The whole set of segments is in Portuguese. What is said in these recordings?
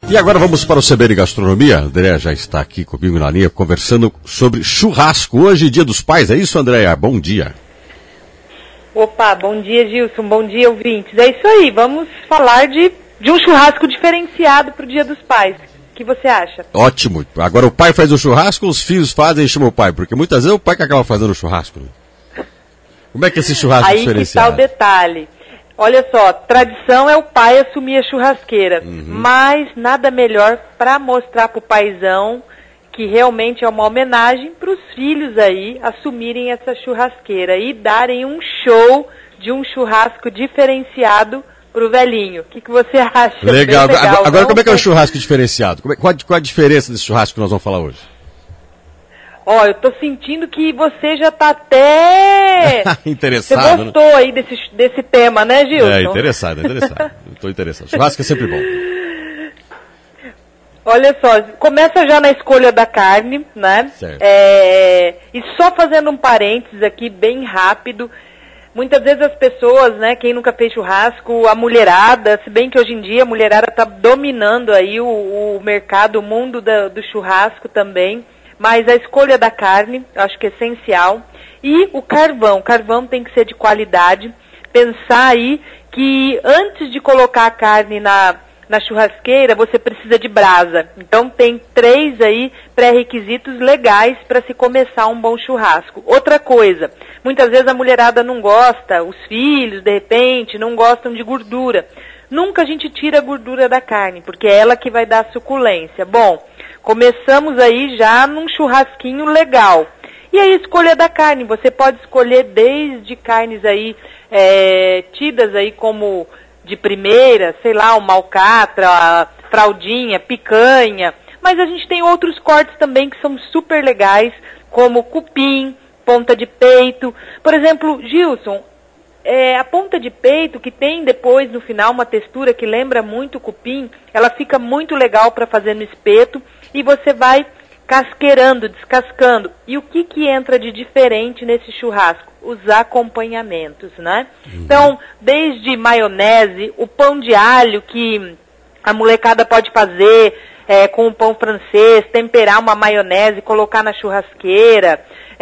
E agora vamos para o CBN Gastronomia. A Andréa já está aqui comigo na linha, conversando sobre churrasco. Hoje, Dia dos Pais, é isso, Andréa? Bom dia. Opa, bom dia, Gilson, bom dia, ouvintes. É isso aí, vamos falar de um churrasco diferenciado para o Dia dos Pais. O que você acha? Ótimo. Agora o pai faz o churrasco, os filhos fazem e chamam o pai, porque muitas vezes é o pai que acaba fazendo o churrasco. Como é que é esse churrasco diferenciado? Aí que está o detalhe. Olha só, tradição é o pai assumir a churrasqueira, mas nada melhor para mostrar para o paizão que realmente é uma homenagem para os filhos aí assumirem essa churrasqueira e darem um show de um churrasco diferenciado para o velhinho. O que você acha? Legal. Agora como é que é o churrasco? churrasco diferenciado? Qual a diferença desse churrasco que nós vamos falar hoje? Ó, eu tô sentindo que você já tá até... Interessado, você gostou, né? Aí desse tema, né, Gilson? É, interessado. Estou interessado. Churrasco é sempre bom. Olha só, começa já na escolha da carne, né? Certo. E só fazendo um parênteses aqui, bem rápido, muitas vezes as pessoas, né, quem nunca fez churrasco, a mulherada, se bem que hoje em dia a mulherada tá dominando aí o mercado, o mundo do churrasco também, mas a escolha da carne, eu acho que é essencial. E o carvão tem que ser de qualidade. Pensar aí que antes de colocar a carne na churrasqueira, você precisa de brasa. Então tem 3 aí pré-requisitos legais para se começar um bom churrasco. Outra coisa, muitas vezes a mulherada não gosta, os filhos, de repente, não gostam de gordura. Nunca a gente tira a gordura da carne, porque é ela que vai dar a suculência. Bom, começamos aí já num churrasquinho legal. E aí, escolha da carne. Você pode escolher desde carnes aí, tidas aí como de primeira, sei lá, uma alcatra, fraldinha, picanha. Mas a gente tem outros cortes também que são super legais, como cupim, ponta de peito. Por exemplo, Gilson, a ponta de peito, que tem depois no final uma textura que lembra muito o cupim, ela fica muito legal para fazer no espeto e você vai casqueirando, descascando. E o que entra de diferente nesse churrasco? Os acompanhamentos, né? Então, desde maionese, o pão de alho que a molecada pode fazer com o pão francês, temperar uma maionese, colocar na churrasqueira,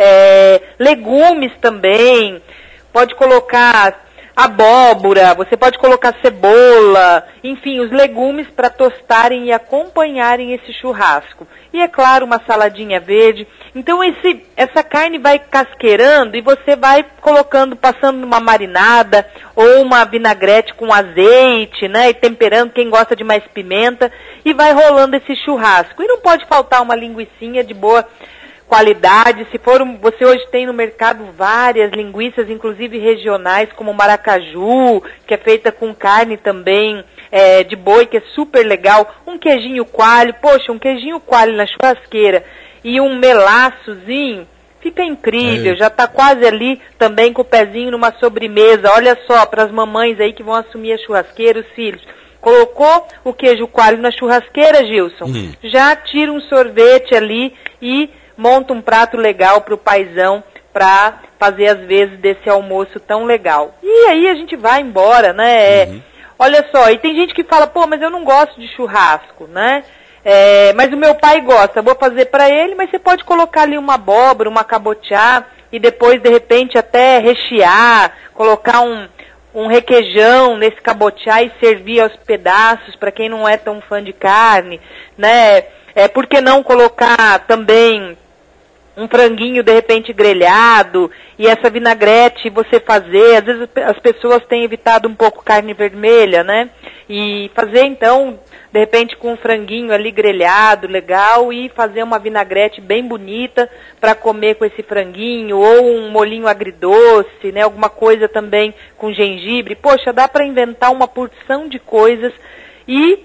legumes também, pode colocar abóbora, você pode colocar cebola, enfim, os legumes para tostarem e acompanharem esse churrasco. E é claro, uma saladinha verde. Então essa carne vai casqueirando e você vai colocando, passando numa marinada ou uma vinagrete com azeite, né, e temperando, quem gosta de mais pimenta, e vai rolando esse churrasco. E não pode faltar uma linguicinha de boa qualidade. Se for você hoje tem no mercado várias linguiças, inclusive regionais, como maracaju, que é feita com carne também de boi, que é super legal. Um queijinho coalho, poxa, um queijinho coalho na churrasqueira e um melaçozinho, fica incrível. Já está quase ali também com o pezinho numa sobremesa. Olha só, para as mamães aí que vão assumir a churrasqueira, os filhos. Colocou o queijo coalho na churrasqueira, Gilson, já tira um sorvete ali e monta um prato legal para o paizão, para fazer às vezes desse almoço tão legal. E aí a gente vai embora, né? Olha só, e tem gente que fala, pô, mas eu não gosto de churrasco, né? Mas o meu pai gosta, vou fazer para ele, mas você pode colocar ali uma abóbora, uma cabotiá, e depois, de repente, até rechear, colocar um requeijão nesse cabotiá e servir aos pedaços, para quem não é tão fã de carne, né? Por que não colocar também um franguinho, de repente, grelhado, e essa vinagrete você fazer, às vezes as pessoas têm evitado um pouco carne vermelha, né? E fazer, então, de repente, com um franguinho ali grelhado, legal, e fazer uma vinagrete bem bonita para comer com esse franguinho, ou um molhinho agridoce, né? Alguma coisa também com gengibre. Poxa, dá para inventar uma porção de coisas e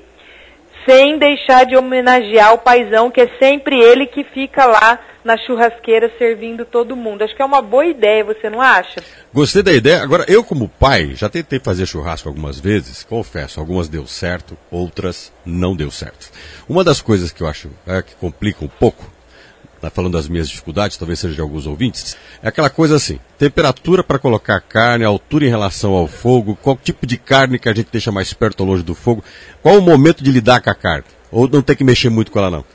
sem deixar de homenagear o paizão, que é sempre ele que fica lá na churrasqueira servindo todo mundo. Acho que é uma boa ideia, você não acha? Gostei da ideia. Agora, eu como pai, já tentei fazer churrasco algumas vezes, confesso, algumas deu certo, outras não deu certo. Uma das coisas que eu acho que complica um pouco, falando das minhas dificuldades, talvez seja de alguns ouvintes, é aquela coisa assim, temperatura para colocar a carne, altura em relação ao fogo, qual tipo de carne que a gente deixa mais perto ou longe do fogo, qual o momento de lidar com a carne. Ou não tem que mexer muito com ela, não?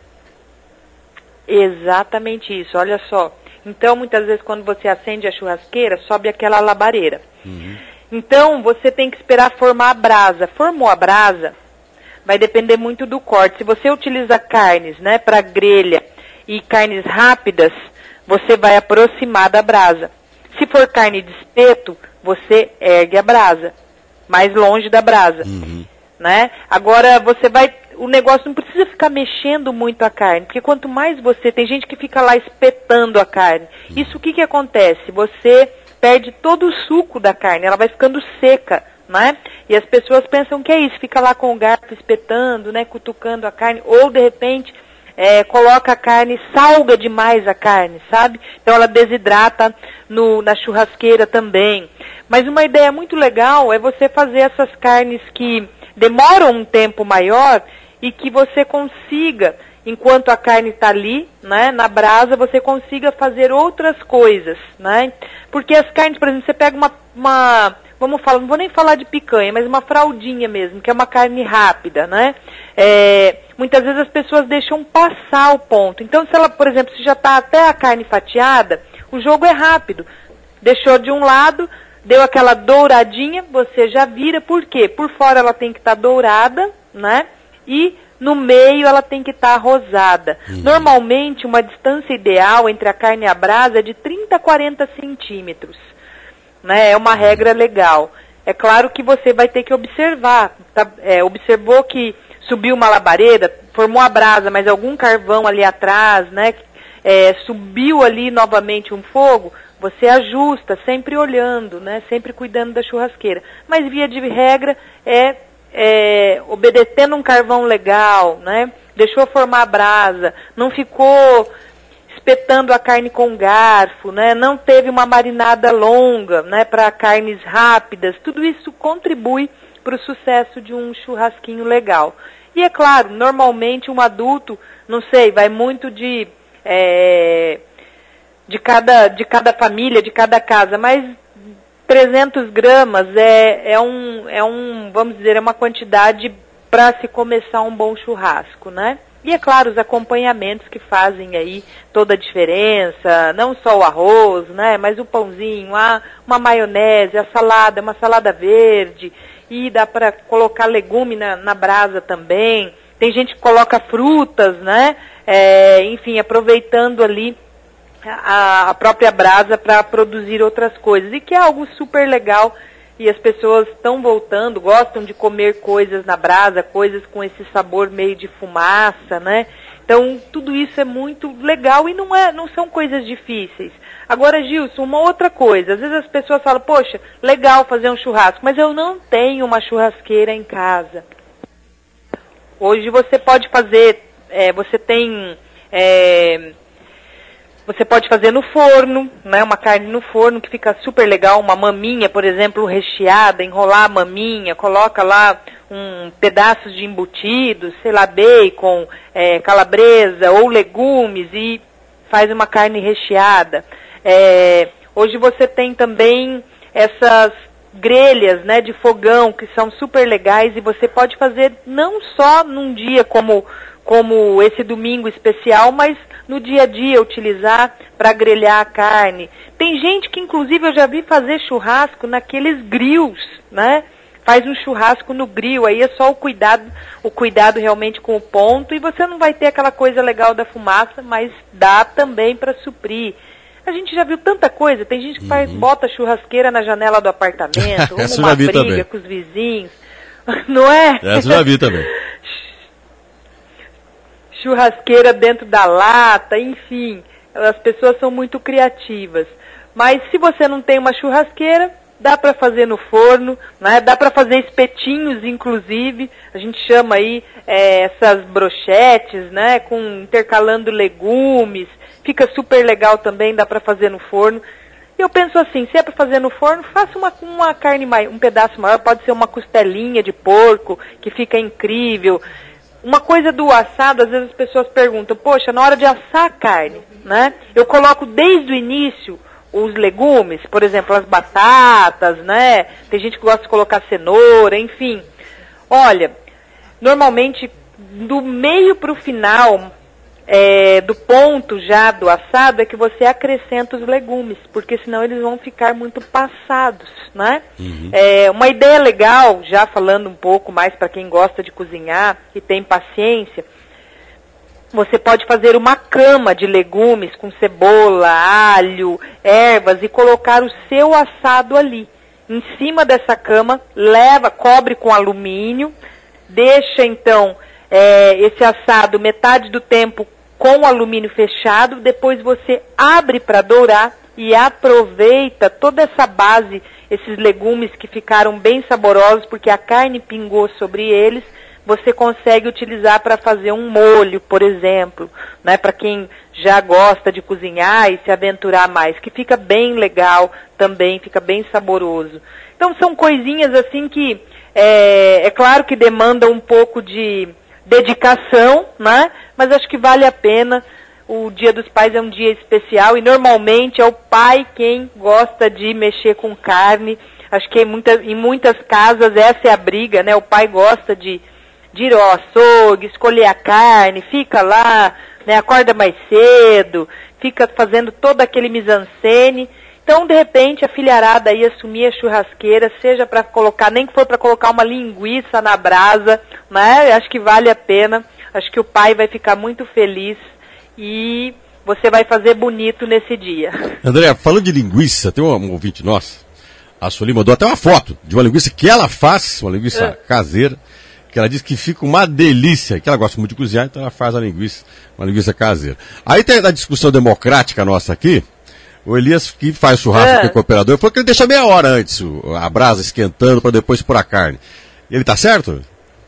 Exatamente isso, olha só. Então, muitas vezes, quando você acende a churrasqueira, sobe aquela labareira. Então, você tem que esperar formar a brasa. Formou a brasa, vai depender muito do corte. Se você utiliza carnes, né, para grelha e carnes rápidas, você vai aproximar da brasa. Se for carne de espeto, você ergue a brasa, mais longe da brasa, né? Agora, o negócio não precisa ficar mexendo muito a carne, porque quanto mais tem gente que fica lá espetando a carne. Isso o que acontece? Você perde todo o suco da carne, ela vai ficando seca, né? E as pessoas pensam que é isso, fica lá com o garfo espetando, né, cutucando a carne, ou de repente coloca a carne, salga demais a carne, sabe? Então ela desidrata na churrasqueira também. Mas uma ideia muito legal é você fazer essas carnes que demoram um tempo maior e que você consiga, enquanto a carne está ali, né, na brasa, você consiga fazer outras coisas, né? Porque as carnes, por exemplo, você pega vamos falar, não vou nem falar de picanha, mas uma fraldinha mesmo, que é uma carne rápida, né? Muitas vezes as pessoas deixam passar o ponto. Então, se ela, por exemplo, se já está até a carne fatiada, o jogo é rápido. Deixou de um lado, deu aquela douradinha, você já vira. Por quê? Por fora ela tem que estar dourada, né? E no meio ela tem que estar rosada. Normalmente, uma distância ideal entre a carne e a brasa é de 30 a 40 centímetros. Né? É uma regra legal. É claro que você vai ter que observar. Observou que subiu uma labareda, formou a brasa, mas algum carvão ali atrás, né? Subiu ali novamente um fogo, você ajusta, sempre olhando, né? Sempre cuidando da churrasqueira. Mas via de regra obedecendo um carvão legal, né? Deixou formar a brasa, não ficou espetando a carne com garfo, né? Não teve uma marinada longa, né? Para carnes rápidas. Tudo isso contribui para o sucesso de um churrasquinho legal. E é claro, normalmente um adulto, não sei, vai muito de cada família, de cada casa, mas 300 gramas vamos dizer, é uma quantidade para se começar um bom churrasco, né? E é claro, os acompanhamentos que fazem aí toda a diferença, não só o arroz, né, mas o pãozinho, uma maionese, uma salada verde, e dá para colocar legume na brasa também. Tem gente que coloca frutas, né, enfim, aproveitando ali a própria brasa para produzir outras coisas, e que é algo super legal. E as pessoas estão voltando, gostam de comer coisas na brasa, coisas com esse sabor meio de fumaça, né? Então, tudo isso é muito legal e não são coisas difíceis. Agora, Gilson, uma outra coisa. Às vezes as pessoas falam, poxa, legal fazer um churrasco, mas eu não tenho uma churrasqueira em casa. Hoje você pode fazer, você pode fazer no forno, né, uma carne no forno que fica super legal, uma maminha, por exemplo, recheada, enrolar a maminha, coloca lá pedaços de embutidos, sei lá, bacon, calabresa ou legumes e faz uma carne recheada. Hoje você tem também essas grelhas, né, de fogão que são super legais e você pode fazer não só num dia como esse domingo especial, mas no dia a dia utilizar para grelhar a carne. Tem gente que inclusive eu já vi fazer churrasco naqueles grills, né? Faz um churrasco no grill, aí é só o cuidado realmente com o ponto e você não vai ter aquela coisa legal da fumaça, mas dá também para suprir. A gente já viu tanta coisa, tem gente que bota churrasqueira na janela do apartamento, uma briga também com os vizinhos, não é? Essa eu já vi também. Churrasqueira dentro da lata, enfim, as pessoas são muito criativas. Mas se você não tem uma churrasqueira, dá para fazer no forno, né? Dá para fazer espetinhos, inclusive, a gente chama aí essas brochetes, né? Intercalando legumes, fica super legal também, dá para fazer no forno. Eu penso assim, se é para fazer no forno, faça uma carne um pedaço maior, pode ser uma costelinha de porco, que fica incrível. Uma coisa do assado, às vezes as pessoas perguntam, poxa, na hora de assar a carne, né? Eu coloco desde o início os legumes, por exemplo, as batatas, né? Tem gente que gosta de colocar cenoura, enfim. Olha, normalmente do meio para o final, do ponto já do assado, é que você acrescenta os legumes, porque senão eles vão ficar muito passados, né? Uhum. Uma ideia legal, já falando um pouco mais para quem gosta de cozinhar e tem paciência, você pode fazer uma cama de legumes com cebola, alho, ervas e colocar o seu assado ali. Em cima dessa cama, cobre com alumínio, deixa então esse assado metade do tempo com o alumínio fechado, depois você abre para dourar e aproveita toda essa base, esses legumes que ficaram bem saborosos porque a carne pingou sobre eles, você consegue utilizar para fazer um molho, por exemplo, né, para quem já gosta de cozinhar e se aventurar mais, que fica bem legal também, fica bem saboroso. Então são coisinhas assim que é claro que demandam um pouco de dedicação, né, mas acho que vale a pena. O Dia dos Pais é um dia especial e normalmente é o pai quem gosta de mexer com carne. Acho que em muitas casas essa é a briga, né, o pai gosta de ir ao açougue, escolher a carne, fica lá, né, acorda mais cedo, fica fazendo todo aquele mise-en-scène. Então, de repente, a filharada aí assumir a churrasqueira, seja para colocar, nem que for para colocar uma linguiça na brasa, né, acho que vale a pena, acho que o pai vai ficar muito feliz e você vai fazer bonito nesse dia. André, falando de linguiça, tem um ouvinte nosso, a Sueli mandou até uma foto de uma linguiça que ela faz, uma linguiça caseira, que ela diz que fica uma delícia, que ela gosta muito de cozinhar, então ela faz uma linguiça caseira. Aí tem a discussão democrática nossa aqui, o Elias, que faz churrasco aqui com o operador, falou que ele deixa meia hora antes a brasa esquentando para depois pôr a carne. Ele tá certo?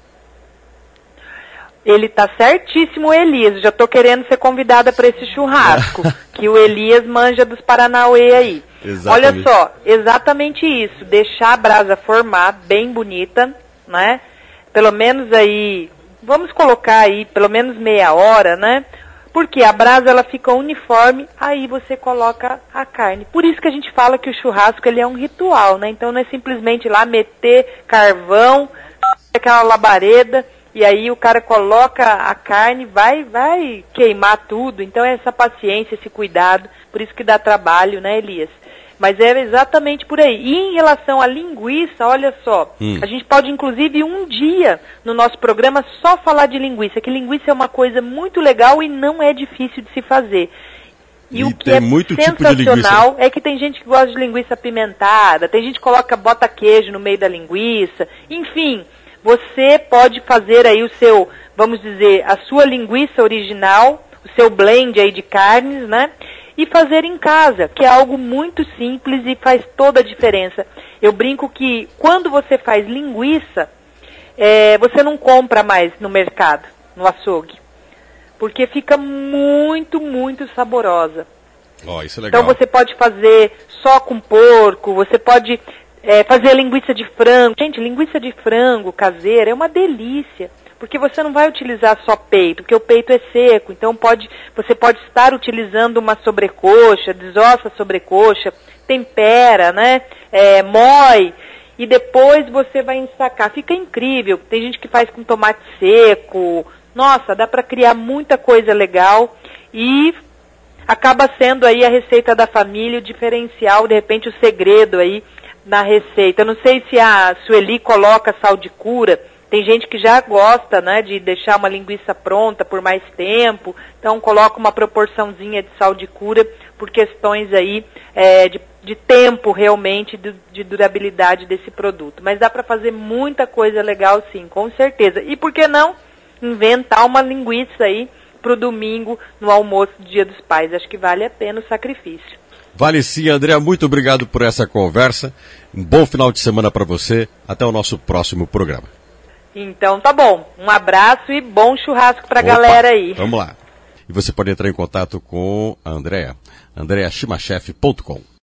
Ele tá certíssimo, Elias. Já tô querendo ser convidada para esse churrasco, que o Elias manja dos Paranauê aí. Exatamente. Olha só, exatamente isso, deixar a brasa formar bem bonita, né? Pelo menos aí, vamos colocar aí pelo menos meia hora, né? Porque a brasa ela fica uniforme, aí você coloca a carne. Por isso que a gente fala que o churrasco ele é um ritual, né? Então não é simplesmente ir lá meter carvão, aquela labareda, e aí o cara coloca a carne, vai queimar tudo. Então é essa paciência, esse cuidado, por isso que dá trabalho, né, Elias? Mas é exatamente por aí. E em relação à linguiça, olha só, a gente pode inclusive um dia no nosso programa só falar de linguiça, que linguiça é uma coisa muito legal e não é difícil de se fazer. E o que é muito sensacional é que tem gente que gosta de linguiça apimentada, tem gente que bota queijo no meio da linguiça, enfim, você pode fazer aí o seu, vamos dizer, a sua linguiça original, o seu blend aí de carnes, né? E fazer em casa, que é algo muito simples e faz toda a diferença. Eu brinco que quando você faz linguiça, você não compra mais no mercado, no açougue, porque fica muito, muito saborosa. Oh, isso é legal. Então você pode fazer só com porco, você pode fazer linguiça de frango. Gente, linguiça de frango caseira é uma delícia. Porque você não vai utilizar só peito, porque o peito é seco, então você pode estar utilizando uma sobrecoxa, desossa a sobrecoxa, tempera, né, moe, e depois você vai ensacar. Fica incrível, tem gente que faz com tomate seco, nossa, dá para criar muita coisa legal e acaba sendo aí a receita da família, o diferencial, de repente o segredo aí na receita. Eu não sei se a Sueli coloca sal de cura. Tem gente que já gosta, né, de deixar uma linguiça pronta por mais tempo, então coloca uma proporçãozinha de sal de cura por questões aí de tempo realmente, de durabilidade desse produto. Mas dá para fazer muita coisa legal sim, com certeza. E por que não inventar uma linguiça aí para o domingo no almoço do Dia dos Pais? Acho que vale a pena o sacrifício. Vale sim, André, muito obrigado por essa conversa. Um bom final de semana para você. Até o nosso próximo programa. Então tá bom, um abraço e bom churrasco pra galera aí. Vamos lá. E você pode entrar em contato com a Andrea, andreachimachef.com.